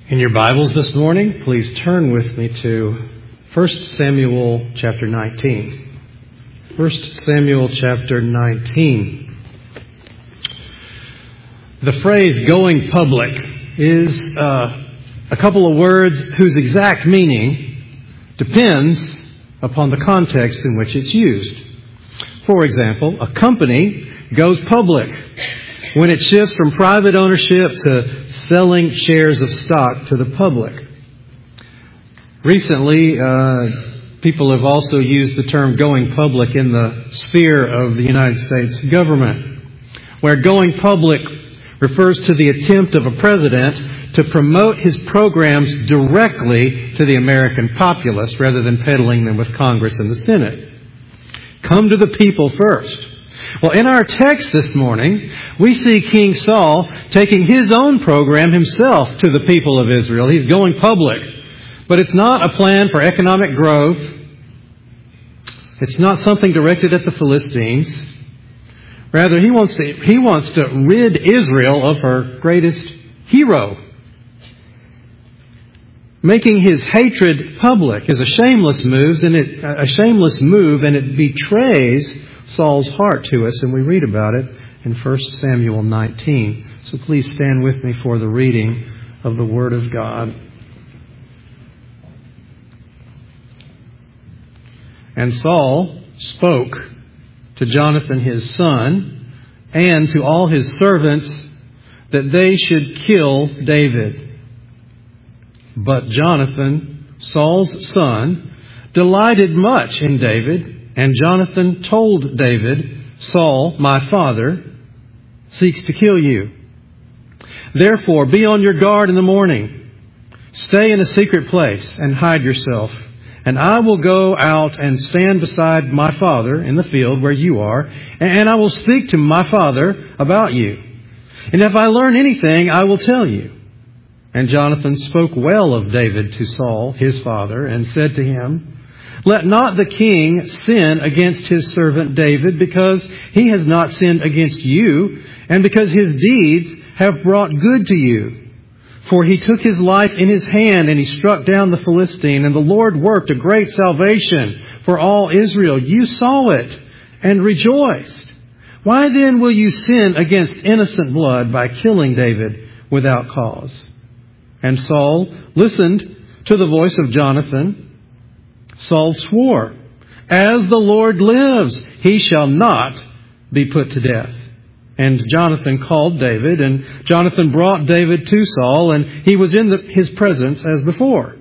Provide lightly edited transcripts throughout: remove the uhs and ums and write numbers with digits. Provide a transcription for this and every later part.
In your Bibles this morning, please turn with me to 1 Samuel chapter 19. 1 Samuel chapter 19. The phrase going public is a couple of words whose exact meaning depends upon the context in which it's used. For example, a company goes public when it shifts from private ownership to selling shares of stock to the public. Recently, people have also used the term going public in the sphere of the United States government, where going public refers to the attempt of a president to promote his programs directly to the American populace rather than peddling them with Congress and the Senate. Come to the people first. Well, in our text this morning, we see King Saul taking his own program himself to the people of Israel. He's going public. But it's not a plan for economic growth. It's not something directed at the Philistines. Rather, he wants to rid Israel of her greatest hero. Making his hatred public is a shameless move, and it betrays Saul's heart to us, and we read about it in 1 Samuel 19. So please stand with me for the reading of the Word of God. And Saul spoke to Jonathan his son and to all his servants that they should kill David. But Jonathan, Saul's son, delighted much in David. And Jonathan told David, Saul, my father, seeks to kill you. Therefore, be on your guard in the morning. Stay in a secret place and hide yourself. And I will go out and stand beside my father in the field where you are. And I will speak to my father about you. And if I learn anything, I will tell you. And Jonathan spoke well of David to Saul, his father, and said to him, let not the king sin against his servant David, because he has not sinned against you, and because his deeds have brought good to you. For he took his life in his hand, and he struck down the Philistine, and the Lord worked a great salvation for all Israel. You saw it and rejoiced. Why then will you sin against innocent blood by killing David without cause? And Saul listened to the voice of Jonathan. Saul swore, as the Lord lives, he shall not be put to death. And Jonathan called David, and Jonathan brought David to Saul, and he was in his presence as before.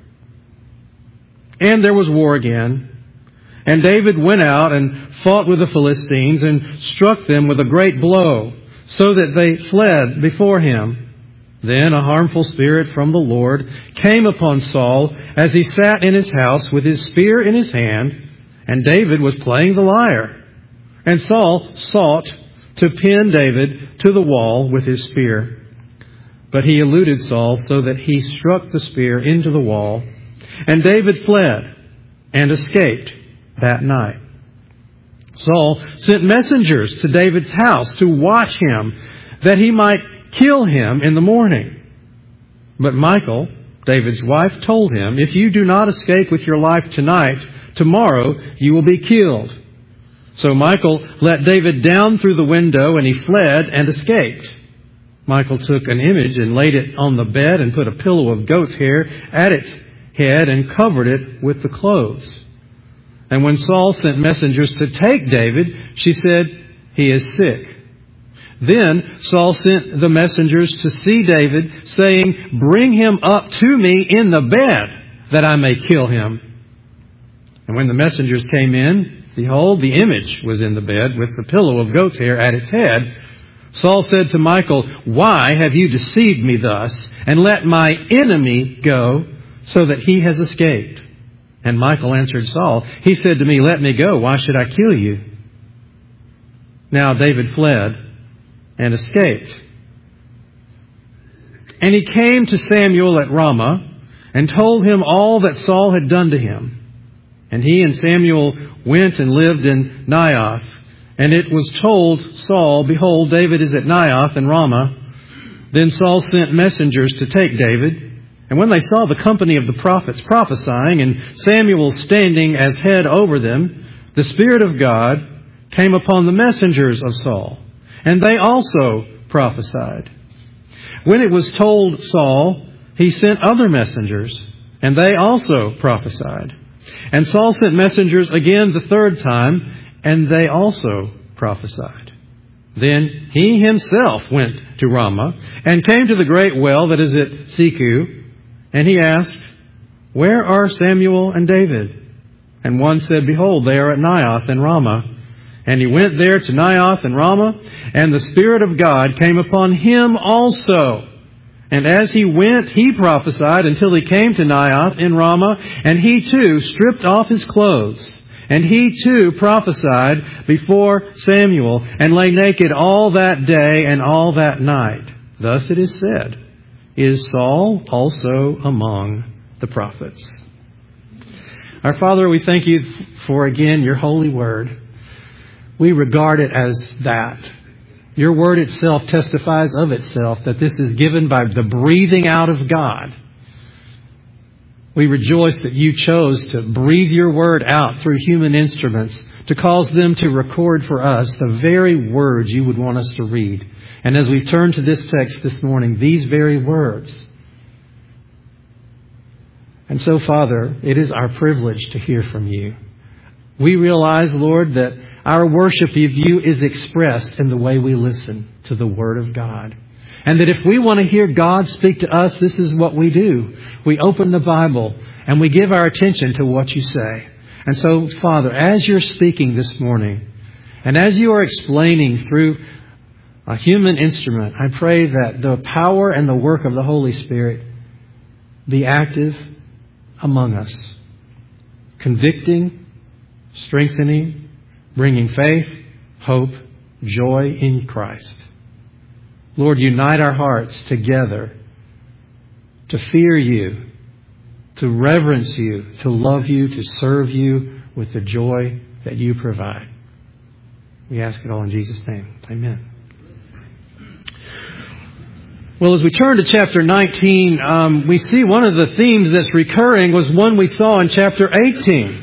And there was war again. And David went out and fought with the Philistines and struck them with a great blow, so that they fled before him. Then a harmful spirit from the Lord came upon Saul as he sat in his house with his spear in his hand, and David was playing the lyre. And Saul sought to pin David to the wall with his spear. But he eluded Saul so that he struck the spear into the wall, and David fled and escaped that night. Saul sent messengers to David's house to watch him, that he might kill him in the morning. But Michal, David's wife, told him, if you do not escape with your life tonight, tomorrow you will be killed. So Michal let David down through the window, and he fled and escaped. Michal took an image and laid it on the bed and put a pillow of goat's hair at its head and covered it with the clothes. And when Saul sent messengers to take David, she said, he is sick. Then Saul sent the messengers to see David, saying, bring him up to me in the bed, that I may kill him. And when the messengers came in, behold, the image was in the bed with the pillow of goat's hair at its head. Saul said to Michal, why have you deceived me thus, and let my enemy go, so that he has escaped? And Michal answered Saul, he said to me, let me go, why should I kill you? Now David fled and escaped. And he came to Samuel at Ramah and told him all that Saul had done to him. And he and Samuel went and lived in Naioth. And it was told Saul, behold, David is at Naioth in Ramah. Then Saul sent messengers to take David. And when they saw the company of the prophets prophesying and Samuel standing as head over them, the Spirit of God came upon the messengers of Saul, and they also prophesied. When it was told Saul, he sent other messengers, and they also prophesied. And Saul sent messengers again the third time, and they also prophesied. Then he himself went to Ramah, and came to the great well that is at Seku, and he asked, "Where are Samuel and David?" And one said, "Behold, they are at Naioth in Ramah." And he went there to Naioth in Ramah, and the Spirit of God came upon him also. And as he went, he prophesied until he came to Naioth in Ramah, and he too stripped off his clothes. And he too prophesied before Samuel, and lay naked all that day and all that night. Thus it is said, "Is Saul also among the prophets?" Our Father, we thank you for, again, your holy word. We regard it as that. Your word itself testifies of itself that this is given by the breathing out of God. We rejoice that you chose to breathe your word out through human instruments to cause them to record for us the very words you would want us to read. And as we turn to this text this morning, these very words. And so, Father, it is our privilege to hear from you. We realize, Lord, that our worship of you is expressed in the way we listen to the Word of God. And that if we want to hear God speak to us, this is what we do. We open the Bible and we give our attention to what you say. And so, Father, as you're speaking this morning, and as you are explaining through a human instrument, I pray that the power and the work of the Holy Spirit be active among us, convicting, strengthening, bringing faith, hope, joy in Christ. Lord, unite our hearts together to fear you, to reverence you, to love you, to serve you with the joy that you provide. We ask it all in Jesus' name. Amen. Well, as we turn to chapter 19, we see one of the themes that's recurring was one we saw in chapter 18.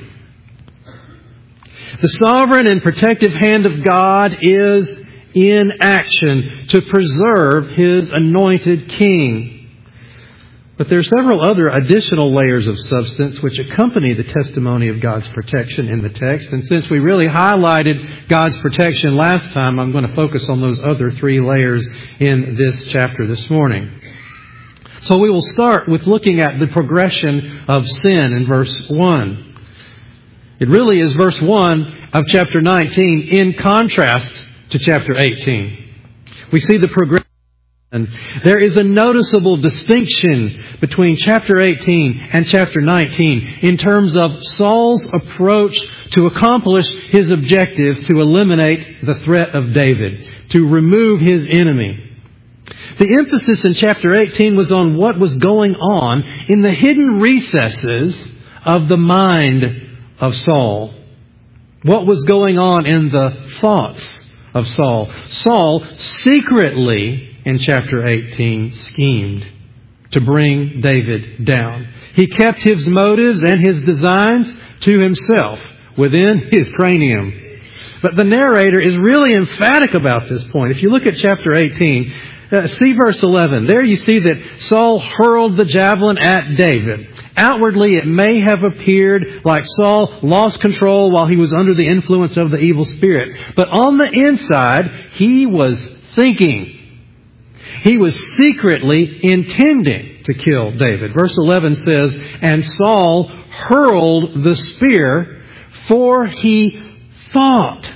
The sovereign and protective hand of God is in action to preserve His anointed king. But there are several other additional layers of substance which accompany the testimony of God's protection in the text. And since we really highlighted God's protection last time, I'm going to focus on those other three layers in this chapter this morning. So we will start with looking at the progression of sin in verse 1. It really is verse 1 of chapter 19 in contrast to chapter 18. We see the progression. There is a noticeable distinction between chapter 18 and chapter 19 in terms of Saul's approach to accomplish his objective to eliminate the threat of David, to remove his enemy. The emphasis in chapter 18 was on what was going on in the hidden recesses of the mind of Saul. What was going on in the thoughts of Saul? Saul secretly, in chapter 18, schemed to bring David down. He kept his motives and his designs to himself within his cranium. But the narrator is really emphatic about this point. If you look at chapter 18, see verse 11. There you see that Saul hurled the javelin at David. Outwardly, it may have appeared like Saul lost control while he was under the influence of the evil spirit. But on the inside, he was thinking. He was secretly intending to kill David. Verse 11 says, "And Saul hurled the spear, for he thought,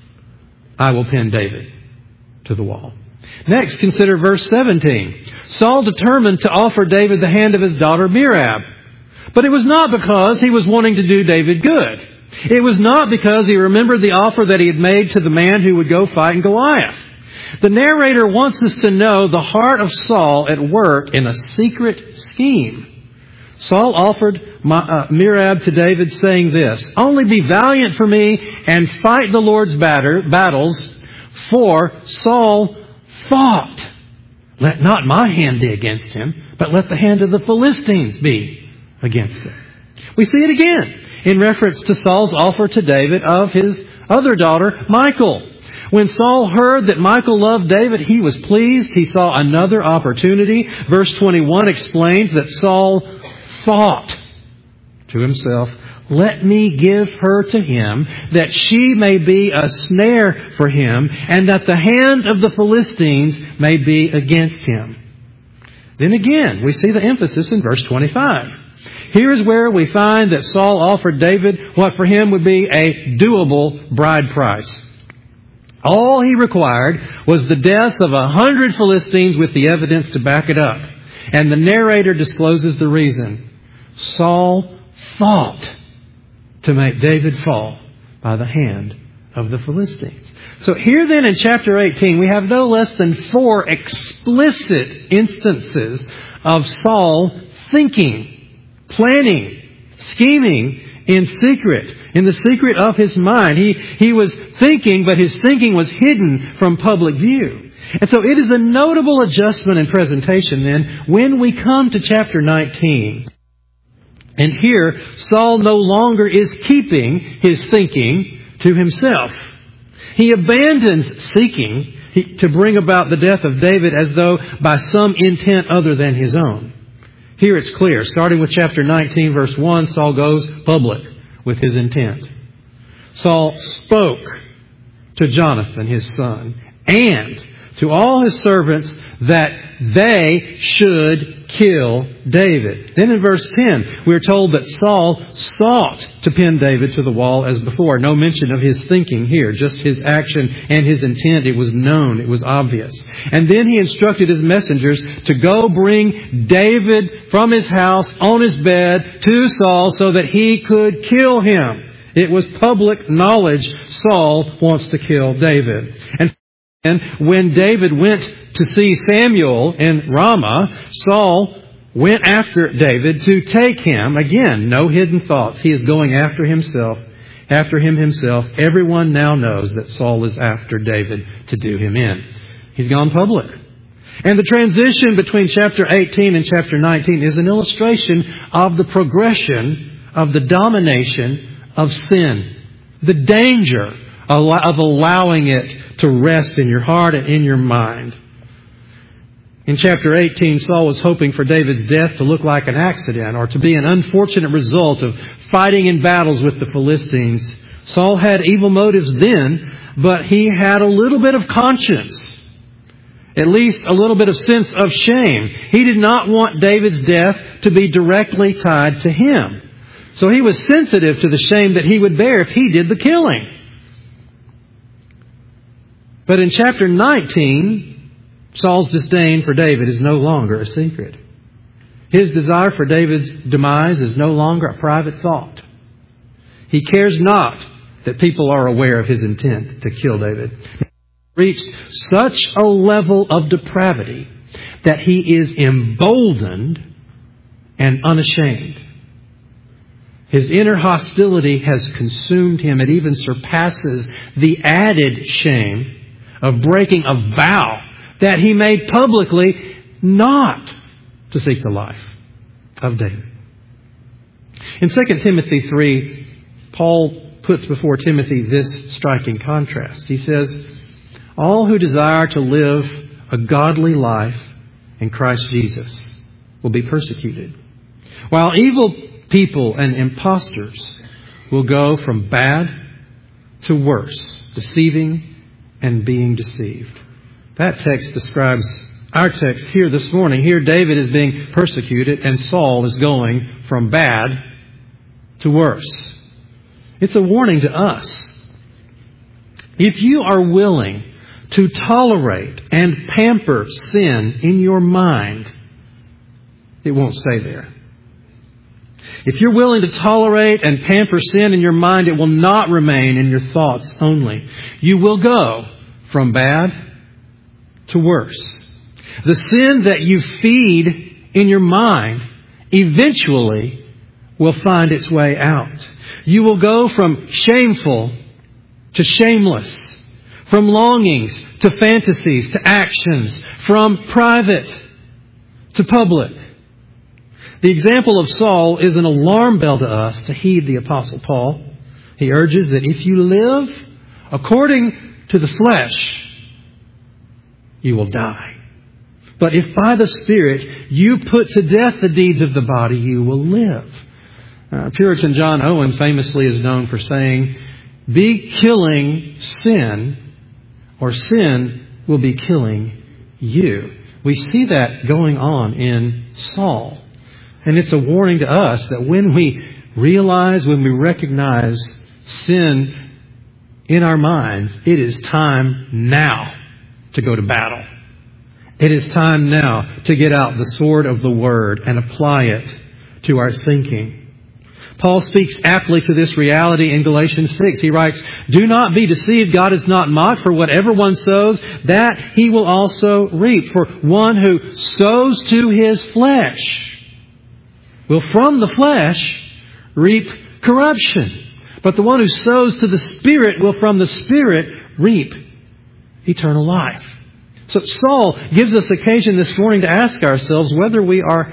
I will pin David to the wall." Next, consider verse 17. Saul determined to offer David the hand of his daughter Merab. But it was not because he was wanting to do David good. It was not because he remembered the offer that he had made to the man who would go fight Goliath. The narrator wants us to know the heart of Saul at work in a secret scheme. Saul offered Merab to David, saying this, "Only be valiant for me and fight the Lord's battles." For Saul thought Let not my hand be against him, but let the hand of the Philistines be against him. We see it again in reference to Saul's offer to David of his other daughter, Michal. When Saul heard that Michal loved David, he was pleased. He saw another opportunity. Verse 21 explains that Saul thought to himself, let me give her to him, that she may be a snare for him, and that the hand of the Philistines may be against him. Then again, we see the emphasis in verse 25. Here is where we find that Saul offered David what for him would be a doable bride price. All he required was the death of 100 Philistines with the evidence to back it up. And the narrator discloses the reason. Saul thought to make David fall by the hand of the Philistines. So here then in chapter 18, we have no less than 4 explicit instances of Saul thinking, planning, scheming in secret, in the secret of his mind. He was thinking, but his thinking was hidden from public view. And so it is a notable adjustment in presentation then when we come to chapter 19. And here, Saul no longer is keeping his thinking to himself. He abandons seeking to bring about the death of David as though by some intent other than his own. Here it's clear. Starting with chapter 19, verse 1, Saul goes public with his intent. Saul spoke to Jonathan, his son, and to all his servants that they should kill David. Then in verse 10, we are told that Saul sought to pin David to the wall as before. No mention of his thinking here, just his action and his intent. It was known, it was obvious. And then he instructed his messengers to go bring David from his house on his bed to Saul so that he could kill him. It was public knowledge Saul wants to kill David. And when David went to see Samuel in Ramah, Saul went after David to take him. Again, no hidden thoughts. He is going after him himself. Everyone now knows that Saul is after David to do him in. He's gone public. And the transition between chapter 18 and chapter 19 is an illustration of the progression of the domination of sin. The danger of allowing it to rest in your heart and in your mind. In chapter 18, Saul was hoping for David's death to look like an accident or to be an unfortunate result of fighting in battles with the Philistines. Saul had evil motives then, but he had a little bit of conscience. At least a little bit of sense of shame. He did not want David's death to be directly tied to him. So he was sensitive to the shame that he would bear if he did the killing. But in chapter 19, Saul's disdain for David is no longer a secret. His desire for David's demise is no longer a private thought. He cares not that people are aware of his intent to kill David. He reached such a level of depravity that he is emboldened and unashamed. His inner hostility has consumed him. It even surpasses the added shame of breaking a vow that he made publicly not to seek the life of David. In 2 Timothy 3, Paul puts before Timothy this striking contrast. He says, all who desire to live a godly life in Christ Jesus will be persecuted, while evil people and impostors will go from bad to worse, deceiving and being deceived. That text describes our text here this morning. Here David is being persecuted and Saul is going from bad to worse. It's a warning to us. If you are willing to tolerate and pamper sin in your mind, it won't stay there. If you're willing to tolerate and pamper sin in your mind, it will not remain in your thoughts only. You will go from bad to worse. The sin that you feed in your mind eventually will find its way out. You will go from shameful to shameless, from longings to fantasies to actions, from private to public. The example of Saul is an alarm bell to us to heed the Apostle Paul. He urges that if you live according to the flesh, you will die. But if by the Spirit you put to death the deeds of the body, you will live. Puritan John Owen famously is known for saying, be killing sin, or sin will be killing you. We see that going on in Saul. And it's a warning to us that when we realize, when we recognize sin in our minds, it is time now to go to battle. It is time now to get out the sword of the Word and apply it to our thinking. Paul speaks aptly to this reality in Galatians 6. He writes, do not be deceived. God is not mocked. For whatever one sows, that he will also reap. For one who sows to his flesh will from the flesh reap corruption. But the one who sows to the Spirit will from the Spirit reap eternal life. So Saul gives us occasion this morning to ask ourselves whether we are...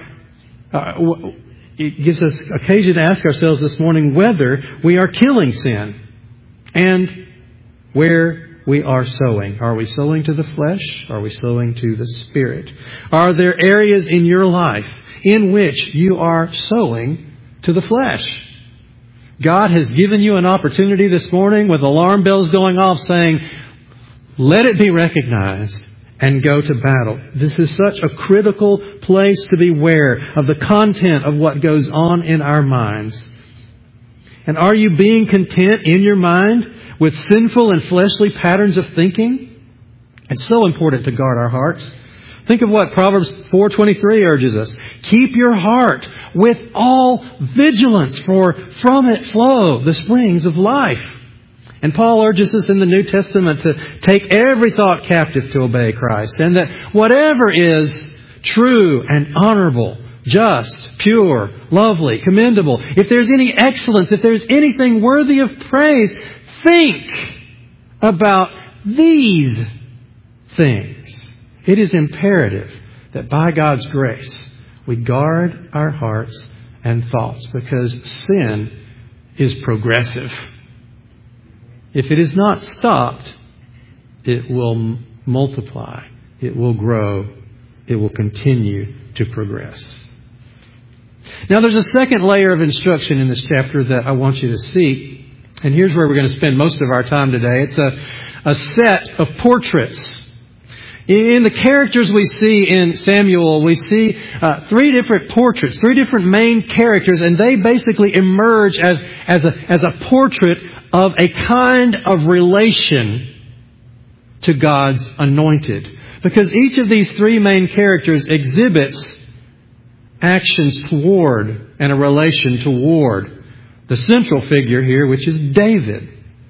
It gives us occasion to ask ourselves this morning whether we are killing sin and where we are sowing. Are we sowing to the flesh? Are we sowing to the Spirit? Are there areas in your life in which you are sowing to the flesh? God has given you an opportunity this morning with alarm bells going off saying, let it be recognized and go to battle. This is such a critical place to be aware of the content of what goes on in our minds. And are you being content in your mind with sinful and fleshly patterns of thinking? It's so important to guard our hearts. Think of what Proverbs 4:23 urges us. Keep your heart with all vigilance, for from it flow the springs of life. And Paul urges us in the New Testament to take every thought captive to obey Christ. And that whatever is true and honorable, just, pure, lovely, commendable, if there's any excellence, if there's anything worthy of praise, think about these things. It is imperative that by God's grace we guard our hearts and thoughts, because sin is progressive. If it is not stopped, it will multiply, it will grow, it will continue to progress. Now there's a second layer of instruction in this chapter that I want you to see. And here's where we're going to spend most of our time today. It's a set of portraits. In the characters we see in Samuel, we see three different portraits, three different main characters, and they basically emerge as a portrait of a kind of relation to God's anointed. Because each of these three main characters exhibits actions toward and a relation toward the central figure here, which is David.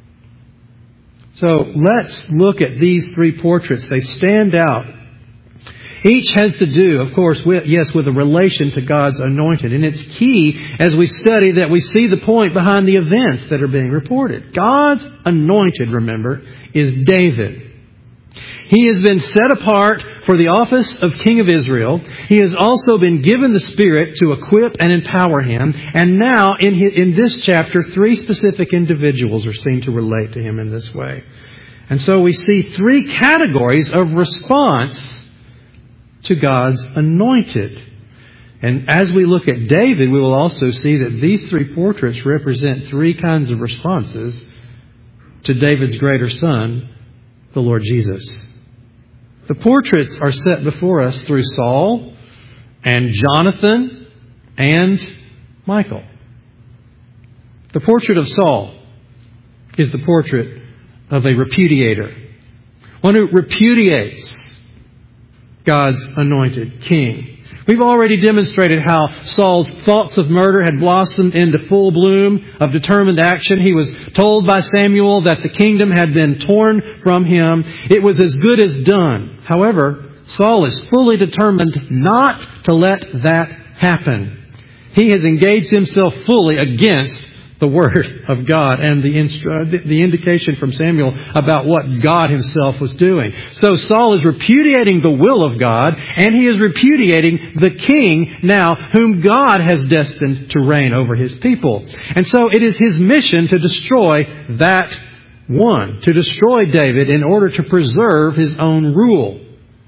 So let's look at these three portraits. They stand out. Each has to do, of course, with a relation to God's anointed. And it's key as we study that we see the point behind the events that are being reported. God's anointed, remember, is David. He has been set apart for the office of King of Israel. He has also been given the Spirit to equip and empower him. And now, in this chapter, three specific individuals are seen to relate to him in this way. And so we see three categories of response to God's anointed. And as we look at David, we will also see that these three portraits represent three kinds of responses to David's greater son, the Lord Jesus. The portraits are set before us through Saul and Jonathan and Michal. The portrait of Saul is the portrait of a repudiator, one who repudiates God's anointed king. We've already demonstrated how Saul's thoughts of murder had blossomed into full bloom of determined action. He was told by Samuel that the kingdom had been torn from him. It was as good as done. However, Saul is fully determined not to let that happen. He has engaged himself fully against the Word of God and the indication from Samuel about what God Himself was doing. So Saul is repudiating the will of God, and he is repudiating the king now whom God has destined to reign over His people. And so it is his mission to destroy that one, to destroy David in order to preserve his own rule.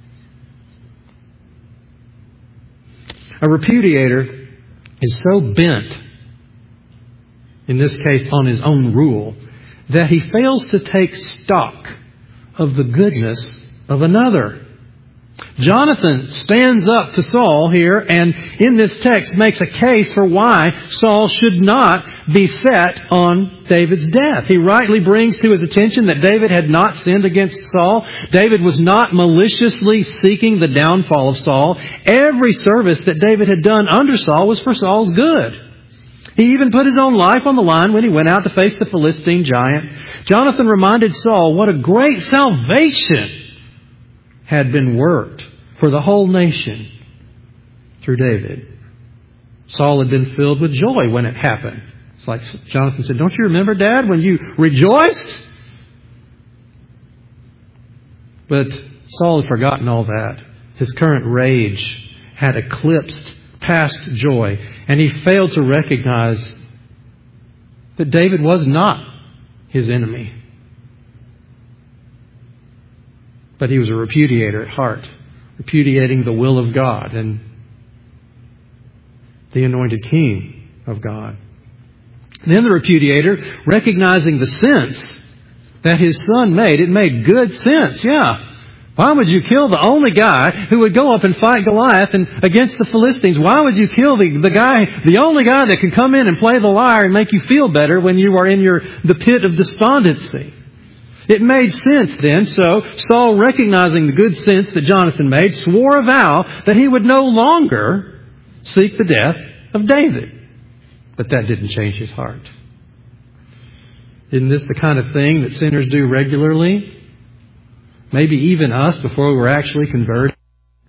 A repudiator is so bent, in this case on his own rule, that he fails to take stock of the goodness of another. Jonathan stands up to Saul here and in this text makes a case for why Saul should not be set on David's death. He rightly brings to his attention that David had not sinned against Saul. David was not maliciously seeking the downfall of Saul. Every service that David had done under Saul was for Saul's good. He even put his own life on the line when he went out to face the Philistine giant. Jonathan reminded Saul what a great salvation had been worked for the whole nation through David. Saul had been filled with joy when it happened. It's like Jonathan said, "Don't you remember, Dad, when you rejoiced?" But Saul had forgotten all that. His current rage had eclipsed past joy, and he failed to recognize that David was not his enemy. But he was a repudiator at heart, repudiating the will of God and the anointed king of God. Then the repudiator, recognizing the sense that his son made, it made good sense. Yeah. Why would you kill the only guy who would go up and fight Goliath and against the Philistines? Why would you kill the only guy that can come in and play the lyre and make you feel better when you are in the pit of despondency? It made sense then, so Saul, recognizing the good sense that Jonathan made, swore a vow that he would no longer seek the death of David. But that didn't change his heart. Isn't this the kind of thing that sinners do regularly? Maybe even us before we were actually converted.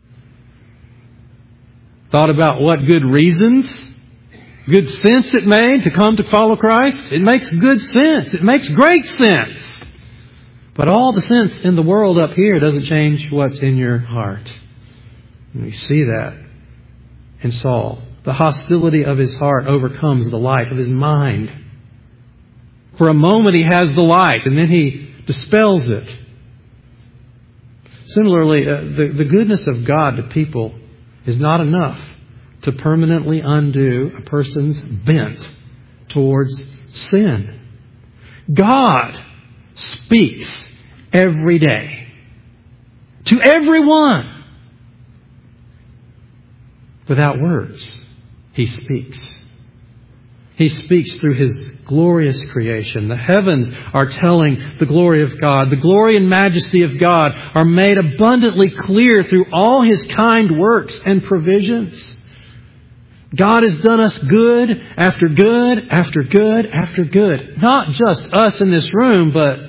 Thought about what good reasons, good sense it made to come to follow Christ. It makes good sense. It makes great sense. But all the sense in the world up here doesn't change what's in your heart. And we see that in Saul. The hostility of his heart overcomes the light of his mind. For a moment he has the light, and then he dispels it. Similarly, the goodness of God to people is not enough to permanently undo a person's bent towards sin. God speaks every day to everyone. Without words, He speaks. He speaks through His glorious creation. The heavens are telling the glory of God. The glory and majesty of God are made abundantly clear through all His kind works and provisions. God has done us good after good after good after good. Not just us in this room, but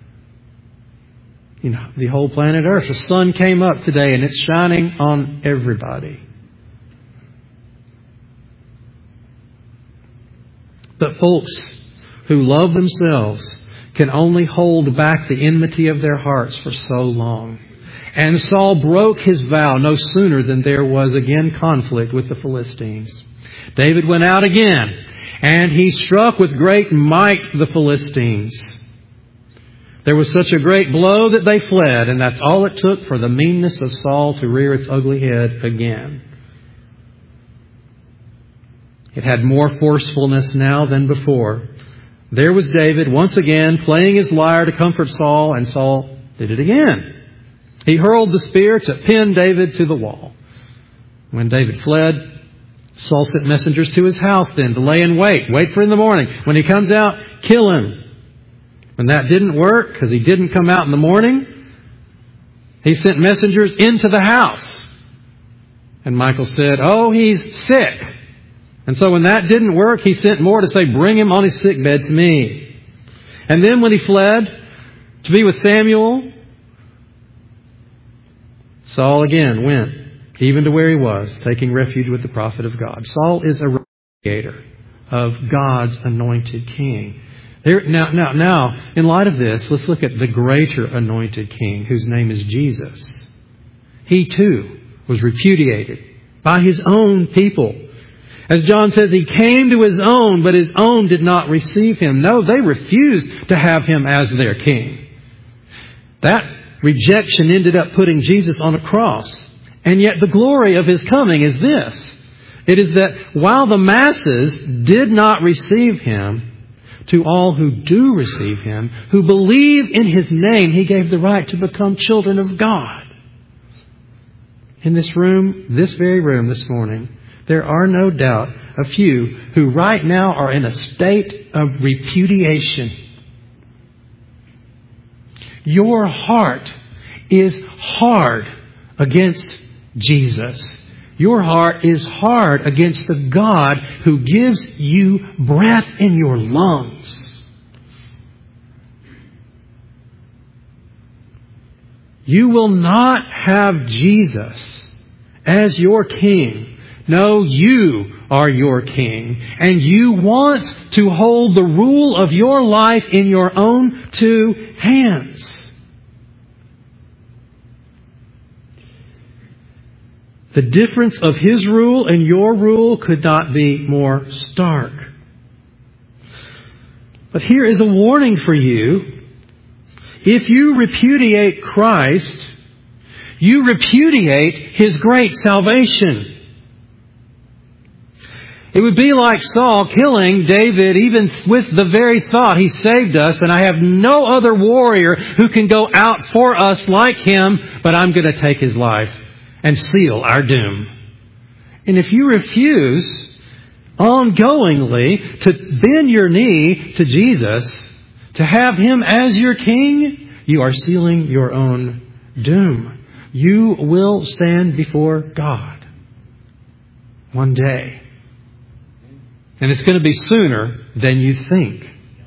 the whole planet Earth. The sun came up today and it's shining on everybody. But folks who love themselves can only hold back the enmity of their hearts for so long. And Saul broke his vow no sooner than there was again conflict with the Philistines. David went out again, and he struck with great might the Philistines. There was such a great blow that they fled, and that's all it took for the meanness of Saul to rear its ugly head again. It had more forcefulness now than before. There was David once again playing his lyre to comfort Saul, and Saul did it again. He hurled the spear to pin David to the wall. When David fled, Saul sent messengers to his house then to lay in wait for in the morning. When he comes out, kill him. When that didn't work, because he didn't come out in the morning, he sent messengers into the house. And Michal said, "Oh, he's sick." And so when that didn't work, he sent more to say, "Bring him on his sickbed to me." And then when he fled to be with Samuel, Saul again went, even to where he was, taking refuge with the prophet of God. Saul is a repudiator of God's anointed king. Now, in light of this, let's look at the greater anointed king, whose name is Jesus. He too was repudiated by His own people. As John says, He came to His own, but His own did not receive Him. No, they refused to have Him as their king. That rejection ended up putting Jesus on a cross. And yet the glory of His coming is this. It is that while the masses did not receive Him, to all who do receive Him, who believe in His name, He gave the right to become children of God. In this room, this very room this morning, there are no doubt a few who right now are in a state of repudiation. Your heart is hard against Jesus. Your heart is hard against the God who gives you breath in your lungs. You will not have Jesus as your king. No, you are your king. And you want to hold the rule of your life in your own two hands. The difference of His rule and your rule could not be more stark. But here is a warning for you. If you repudiate Christ, you repudiate His great salvation. It would be like Saul killing David even with the very thought, He saved us and I have no other warrior who can go out for us like him, but I'm going to take his life and seal our doom. And if you refuse ongoingly to bend your knee to Jesus, to have Him as your king, you are sealing your own doom. You will stand before God one day. And it's going to be sooner than you think.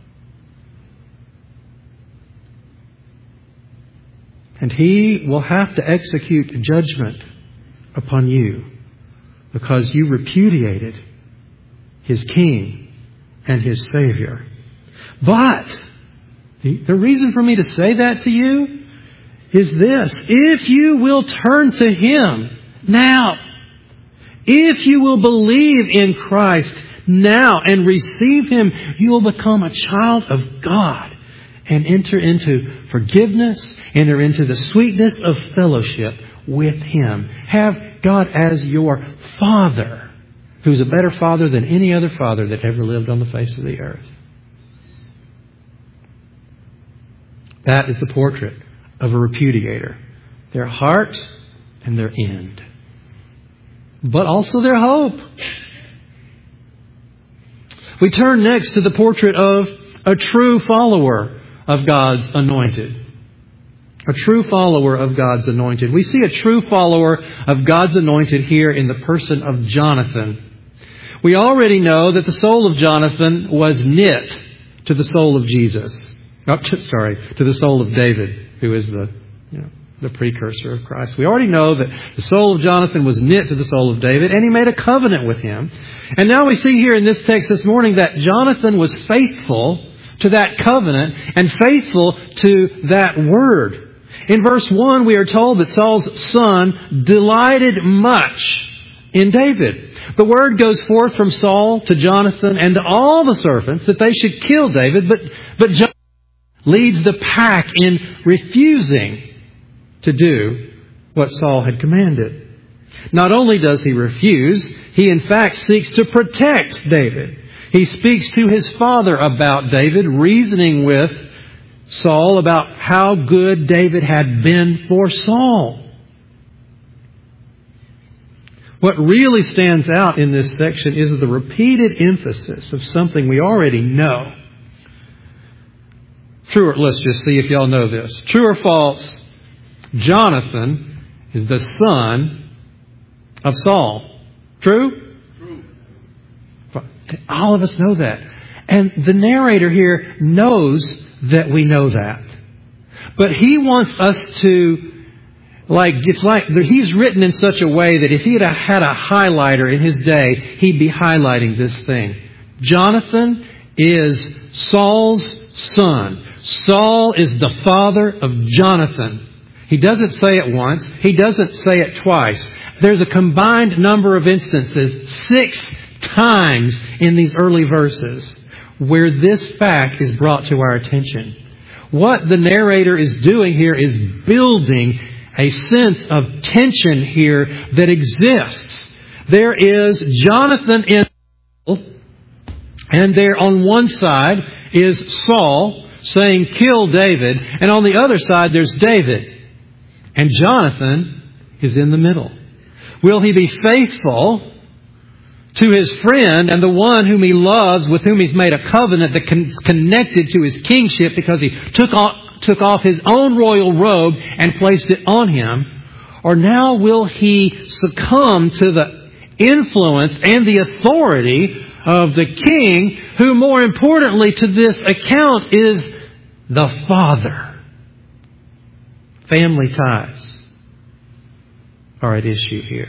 And He will have to execute judgment upon you because you repudiated His King and His Savior. But the reason for me to say that to you is this. If you will turn to Him now, if you will believe in Christ now and receive Him, you will become a child of God and enter into forgiveness, enter into the sweetness of fellowship with Him. Have God as your Father, who's a better Father than any other father that ever lived on the face of the earth. That is the portrait of a repudiator. Their heart and their end. But also their hope. We turn next to the portrait of a true follower of God's anointed. A true follower of God's anointed. We see a true follower of God's anointed here in the person of Jonathan. We already know that the soul of Jonathan was knit to the soul of Jesus. To the soul of David, who is the precursor of Christ. We already know that the soul of Jonathan was knit to the soul of David, and he made a covenant with him. And now we see here in this text this morning that Jonathan was faithful to that covenant and faithful to that word. In verse 1, we are told that Saul's son delighted much in David. The word goes forth from Saul to Jonathan and to all the servants that they should kill David, but Jonathan leads the pack in refusing to do what Saul had commanded. Not only does he refuse, he in fact seeks to protect David. He speaks to his father about David, reasoning with Saul about how good David had been for Saul. What really stands out in this section is the repeated emphasis of something we already know. True or, let's just see if y'all know this. True or false, Jonathan is the son of Saul. True? True. All of us know that. And the narrator here knows that we know that. But he wants us to, he's written in such a way that if he had a highlighter in his day, he'd be highlighting this thing. Jonathan is Saul's son. Saul is the father of Jonathan. He doesn't say it once. He doesn't say it twice. There's a combined number of instances, 6 times in these early verses, where this fact is brought to our attention. What the narrator is doing here is building a sense of tension here that exists. There is Jonathan in, and there on one side is Saul saying, "Kill David," and on the other side there's David. And Jonathan is in the middle. Will he be faithful to his friend and the one whom he loves, with whom he's made a covenant that connected to his kingship because he took off his own royal robe and placed it on him? Or now will he succumb to the influence and the authority of the king, who more importantly to this account is the father? Family ties are at issue here.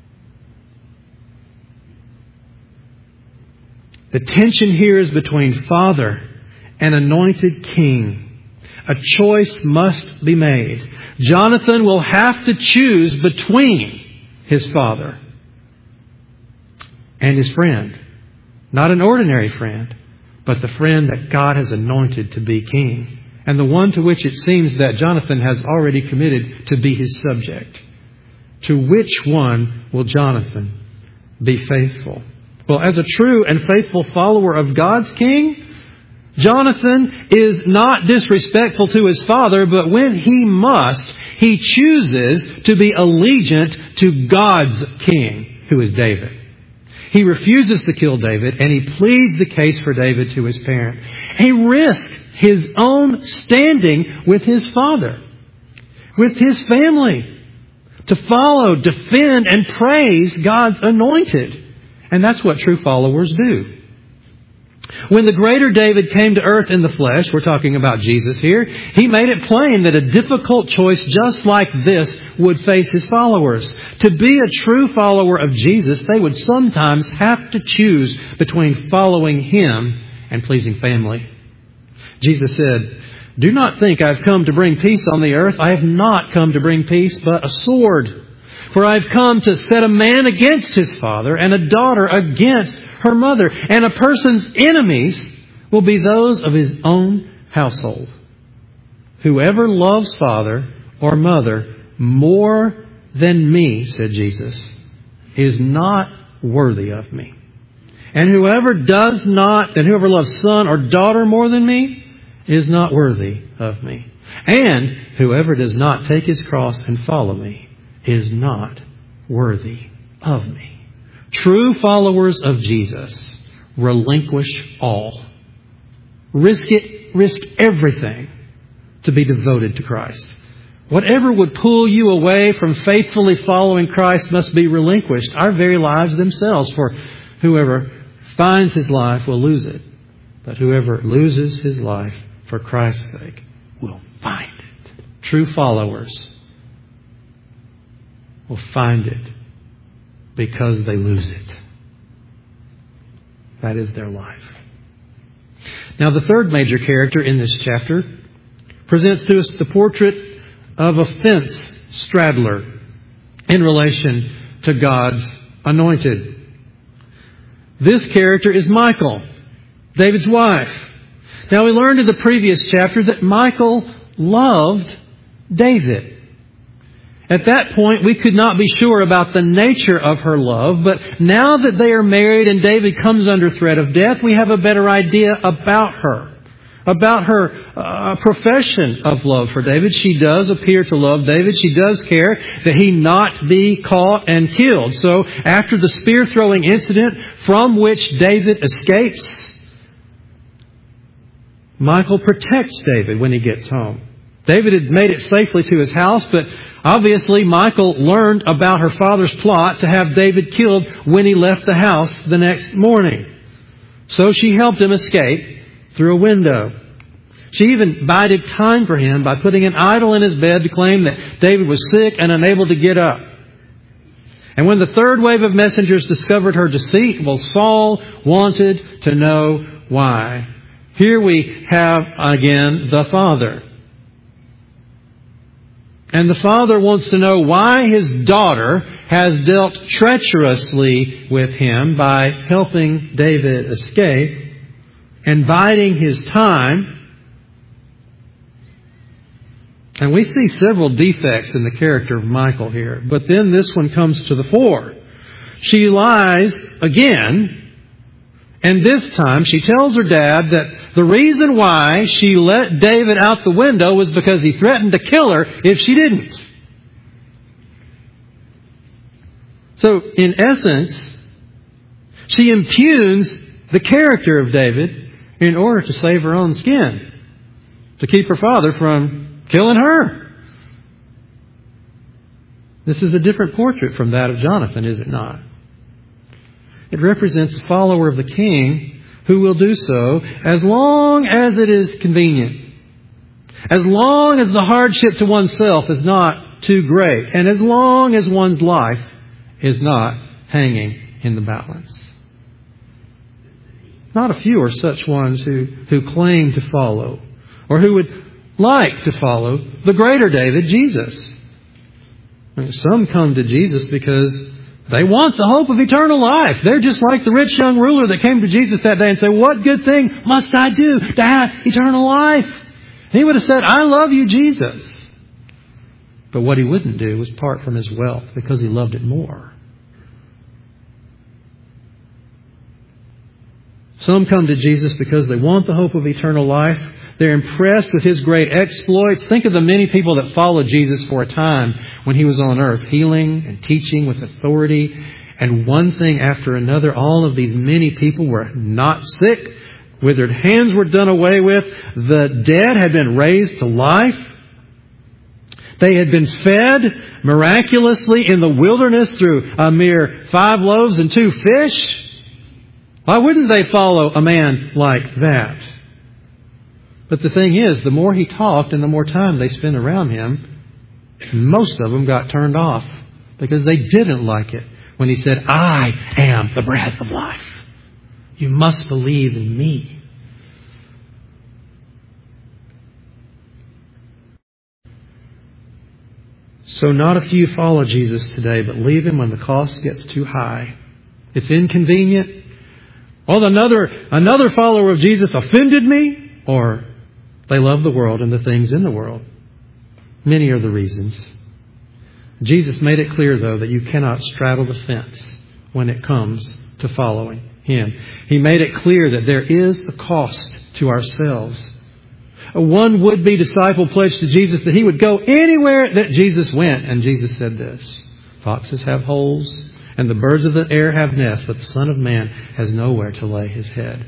The tension here is between father and anointed king. A choice must be made. Jonathan will have to choose between his father and his friend. Not an ordinary friend, but the friend that God has anointed to be king, and the one to which it seems that Jonathan has already committed to be his subject. To which one will Jonathan be faithful? Well, as a true and faithful follower of God's king, Jonathan is not disrespectful to his father, but when he must, he chooses to be allegiant to God's king, who is David. He refuses to kill David, and he pleads the case for David to his parent. He risks his own standing with his father, with his family, to follow, defend, and praise God's anointed. And that's what true followers do. When the greater David came to earth in the flesh, we're talking about Jesus here, he made it plain that a difficult choice just like this would face his followers. To be a true follower of Jesus, they would sometimes have to choose between following him and pleasing family. Jesus said, "Do not think I have come to bring peace on the earth. I have not come to bring peace, but a sword. For I have come to set a man against his father, and a daughter against her mother. And a person's enemies will be those of his own household. Whoever loves father or mother more than me," said Jesus, "is not worthy of me. And whoever loves son or daughter more than me is not worthy of me. And whoever does not take his cross and follow me is not worthy of me." True followers of Jesus relinquish all. Risk everything to be devoted to Christ. Whatever would pull you away from faithfully following Christ must be relinquished, our very lives themselves. For whoever finds his life will lose it, but whoever loses his life for Christ's sake will find it. True followers will find it because they lose it. That is their life. Now, the third major character in this chapter presents to us the portrait of a fence straddler in relation to God's anointed. This character is Michal, David's wife. Now, we learned in the previous chapter that Michal loved David. At that point, we could not be sure about the nature of her love, but now that they are married and David comes under threat of death, we have a better idea about her profession of love for David. She does appear to love David. She does care that he not be caught and killed. So after the spear-throwing incident from which David escapes, Michal protects David when he gets home. David had made it safely to his house, but obviously Michal learned about her father's plot to have David killed when he left the house the next morning. So she helped him escape through a window. She even bided time for him by putting an idol in his bed to claim that David was sick and unable to get up. And when the third wave of messengers discovered her deceit, well, Saul wanted to know why. Here we have again the father. And the father wants to know why his daughter has dealt treacherously with him by helping David escape and biding his time. And we see several defects in the character of Michal here. But then this one comes to the fore. She lies again. And this time she tells her dad that the reason why she let David out the window was because he threatened to kill her if she didn't. So, in essence, she impugns the character of David in order to save her own skin, to keep her father from killing her. This is a different portrait from that of Jonathan, is it not? It represents a follower of the king who will do so as long as it is convenient. As long as the hardship to oneself is not too great. And as long as one's life is not hanging in the balance. Not a few are such ones who claim to follow or who would like to follow the greater David, Jesus. Some come to Jesus because they want the hope of eternal life. They're just like the rich young ruler that came to Jesus that day and said, "What good thing must I do to have eternal life?" He would have said, "I love you, Jesus." But what he wouldn't do was part from his wealth because he loved it more. Some come to Jesus because they want the hope of eternal life. They're impressed with His great exploits. Think of the many people that followed Jesus for a time when He was on earth, healing and teaching with authority. And one thing after another, all of these many people were not sick. Withered hands were done away with. The dead had been raised to life. They had been fed miraculously in the wilderness through a mere 5 loaves and 2 fish. Why wouldn't they follow a man like that? But the thing is, the more he talked and the more time they spent around him, most of them got turned off because they didn't like it when he said, "I am the bread of life. You must believe in me." So not a few follow Jesus today, but leave Him when the cost gets too high. It's inconvenient. Well, another follower of Jesus offended me, or they love the world and the things in the world. Many are the reasons. Jesus made it clear, though, that you cannot straddle the fence when it comes to following Him. He made it clear that there is a cost to ourselves. One would-be disciple pledged to Jesus that he would go anywhere that Jesus went. And Jesus said this, "Foxes have holes and the birds of the air have nests, but the Son of Man has nowhere to lay His head."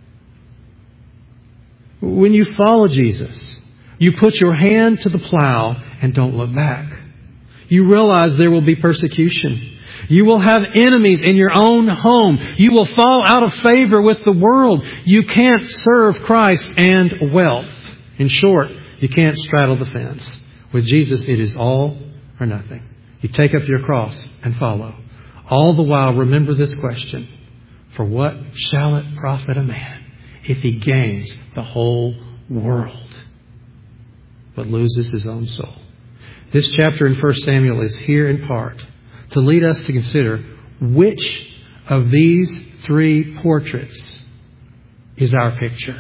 When you follow Jesus, you put your hand to the plow and don't look back. You realize there will be persecution. You will have enemies in your own home. You will fall out of favor with the world. You can't serve Christ and wealth. In short, you can't straddle the fence. With Jesus, it is all or nothing. You take up your cross and follow. All the while, remember this question: for what shall it profit a man if he gains the whole world but loses his own soul? This chapter in 1 Samuel is here in part to lead us to consider which of these 3 portraits is our picture.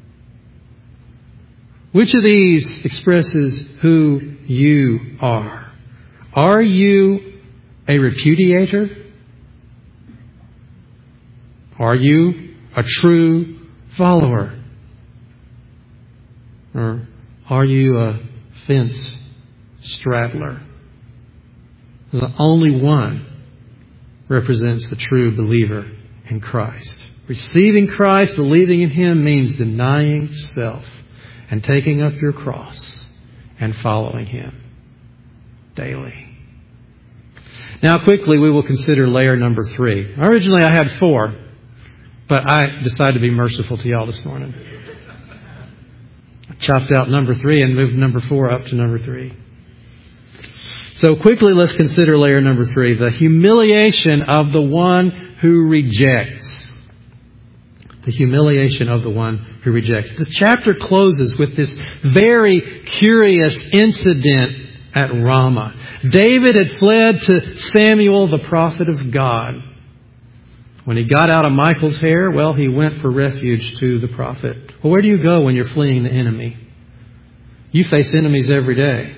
Which of these expresses who you are? Are you a repudiator? Are you a true follower? Or are you a fence straddler? The only one represents the true believer in Christ. Receiving Christ, believing in Him, means denying self and taking up your cross and following Him daily. Now quickly we will consider layer number 3. Originally I had 4, but I decided to be merciful to y'all this morning. I chopped out number 3 and moved number 4 up to number 3. So quickly, let's consider layer number 3, the humiliation of the one who rejects. The humiliation of the one who rejects. The chapter closes with this very curious incident at Ramah. David had fled to Samuel, the prophet of God. When he got out of Michal's hair, well, he went for refuge to the prophet. Well, where do you go when you're fleeing the enemy? You face enemies every day.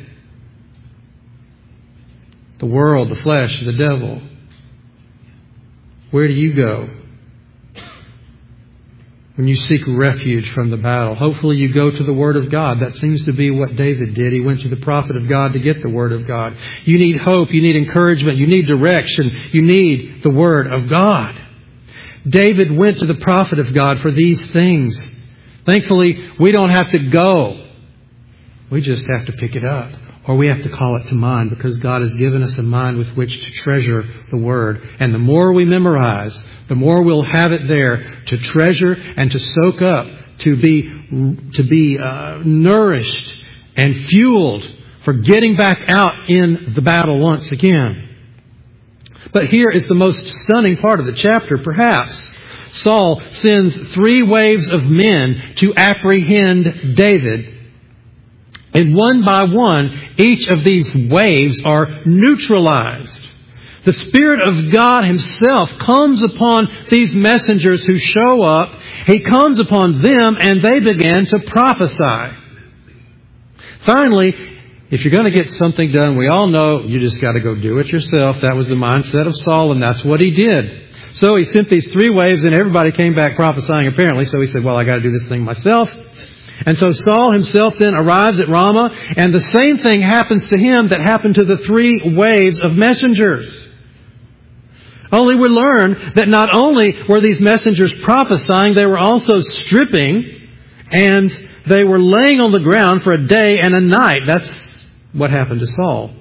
The world, the flesh, the devil. Where do you go when you seek refuge from the battle? Hopefully you go to the Word of God. That seems to be what David did. He went to the prophet of God to get the Word of God. You need hope. You need encouragement. You need direction. You need the Word of God. David went to the prophet of God for these things. Thankfully, we don't have to go. We just have to pick it up. Or we have to call it to mind, because God has given us a mind with which to treasure the Word. And the more we memorize, the more we'll have it there to treasure and to soak up, to be nourished and fueled for getting back out in the battle once again. But here is the most stunning part of the chapter, perhaps. Saul sends 3 waves of men to apprehend David. And one by one, each of these waves are neutralized. The Spirit of God Himself comes upon these messengers who show up. He comes upon them and they begin to prophesy. Finally, if you're going to get something done, we all know you just got to go do it yourself. That was the mindset of Saul, and that's what he did. So he sent these 3 waves and everybody came back prophesying apparently. So he said, well, I got to do this thing myself. And so Saul himself then arrives at Ramah, and the same thing happens to him that happened to the 3 waves of messengers. Only we learn that not only were these messengers prophesying, they were also stripping, and they were laying on the ground for a day and a night. That's what happened to Saul.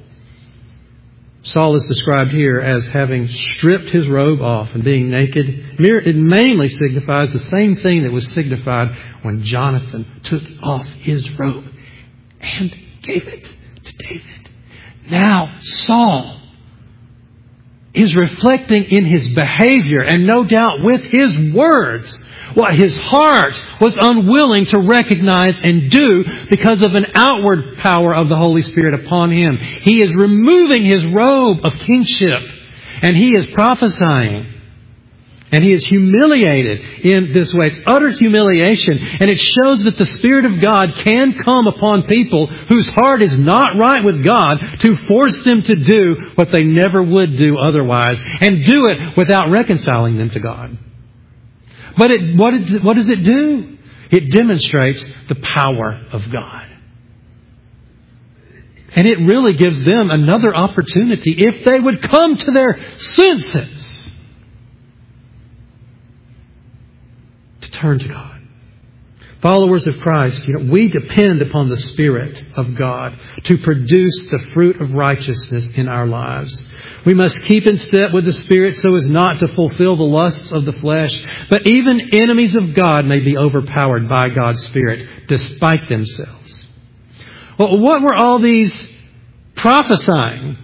Saul is described here as having stripped his robe off and being naked. It mainly signifies the same thing that was signified when Jonathan took off his robe and gave it to David. Now Saul is reflecting in his behavior and no doubt with his words what his heart was unwilling to recognize and do because of an outward power of the Holy Spirit upon him. He is removing his robe of kingship and he is prophesying. And he is humiliated in this way. It's utter humiliation. And it shows that the Spirit of God can come upon people whose heart is not right with God to force them to do what they never would do otherwise. And do it without reconciling them to God. But what does it do? It demonstrates the power of God. And it really gives them another opportunity, if they would come to their senses, to turn to God. Followers of Christ, we depend upon the Spirit of God to produce the fruit of righteousness in our lives. We must keep in step with the Spirit so as not to fulfill the lusts of the flesh. But even enemies of God may be overpowered by God's Spirit despite themselves. Well, what were all these prophesying?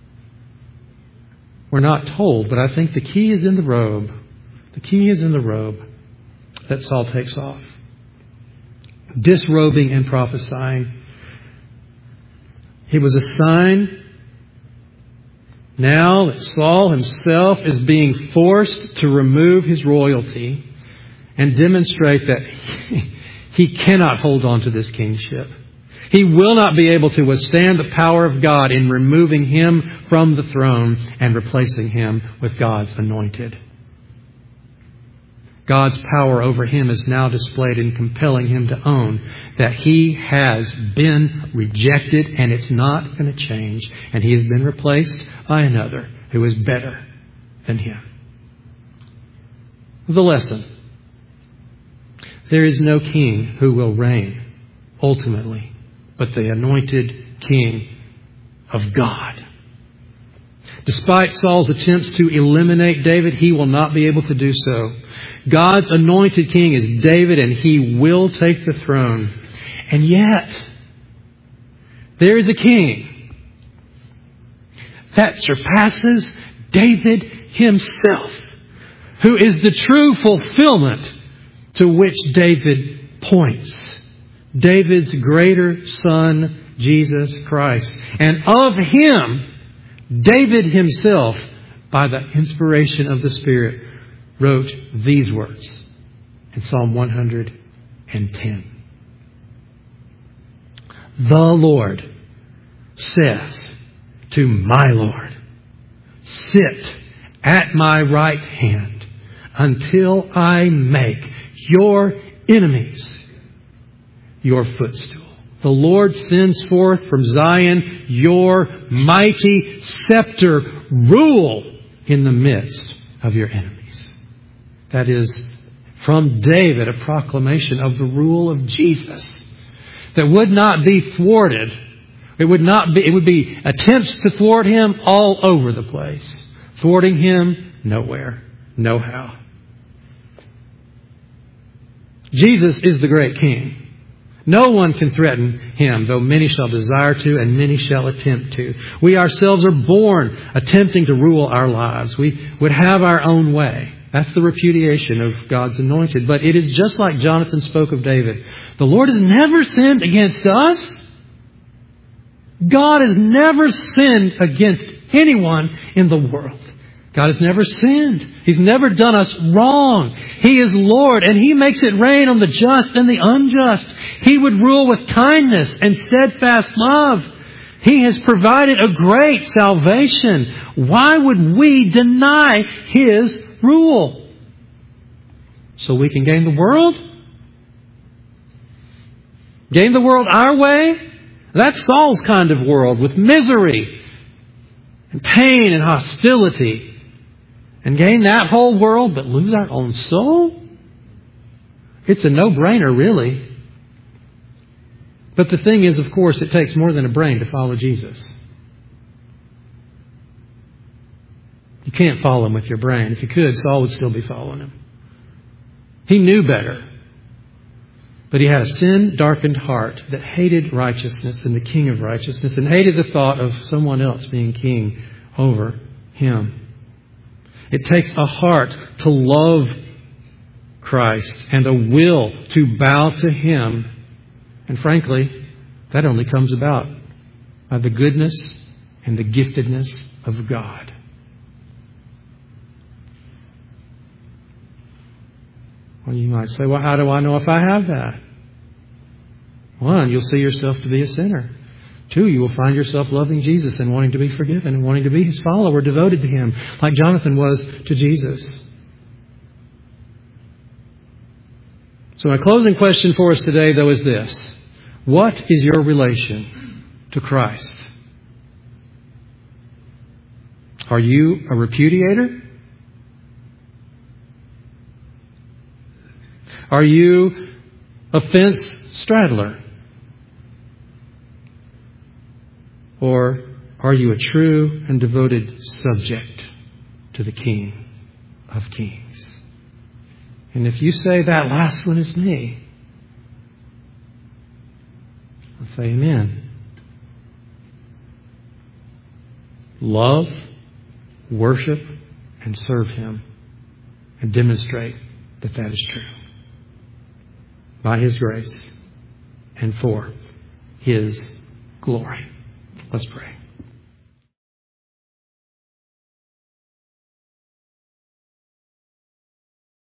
We're not told, but I think the key is in the robe. The key is in the robe that Saul takes off. Disrobing and prophesying. It was a sign now that Saul himself is being forced to remove his royalty and demonstrate that he cannot hold on to this kingship. He will not be able to withstand the power of God in removing him from the throne and replacing him with God's anointed. God's power over him is now displayed in compelling him to own that he has been rejected and it's not going to change. And he has been replaced by another who is better than him. The lesson. There is no king who will reign ultimately, but the anointed King of God. Despite Saul's attempts to eliminate David, he will not be able to do so. God's anointed king is David, and he will take the throne. And yet, there is a king that surpasses David himself, who is the true fulfillment to which David points. David's greater son, Jesus Christ. And of Him, David himself, by the inspiration of the Spirit, wrote these words in Psalm 110. The Lord says to my Lord, sit at my right hand until I make your enemies your footstool. The Lord sends forth from Zion your mighty scepter. Rule in the midst of your enemies. That is, from David, a proclamation of the rule of Jesus that would not be thwarted. It would be attempts to thwart Him all over the place. Thwarting Him nowhere, no how. Jesus is the great King. No one can threaten Him, though many shall desire to and many shall attempt to. We ourselves are born attempting to rule our lives. We would have our own way. That's the repudiation of God's anointed. But it is just like Jonathan spoke of David. The Lord has never sinned against us. God has never sinned against anyone in the world. God has never sinned. He's never done us wrong. He is Lord, and He makes it rain on the just and the unjust. He would rule with kindness and steadfast love. He has provided a great salvation. Why would we deny His rule? So we can gain the world? Gain the world our way? That's Saul's kind of world, with misery and pain and hostility. And gain that whole world, but lose our own soul? It's a no-brainer, really. But the thing is, of course, it takes more than a brain to follow Jesus. You can't follow Him with your brain. If you could, Saul would still be following Him. He knew better. But he had a sin-darkened heart that hated righteousness and the King of righteousness, and hated the thought of someone else being king over him. It takes a heart to love Christ and a will to bow to Him. And frankly, that only comes about by the goodness and the giftedness of God. Well, you might say, well, how do I know if I have that? One, you'll see yourself to be a sinner. Two, you will find yourself loving Jesus and wanting to be forgiven and wanting to be His follower, devoted to Him, like Jonathan was to Jesus. So my closing question for us today, though, is this. What is your relation to Christ? Are you a repudiator? Are you a fence straddler? Or are you a true and devoted subject to the King of Kings? And if you say that last one is me, I'll say amen. Love, worship, and serve Him, and demonstrate that that is true. By His grace and for His glory. Let's pray.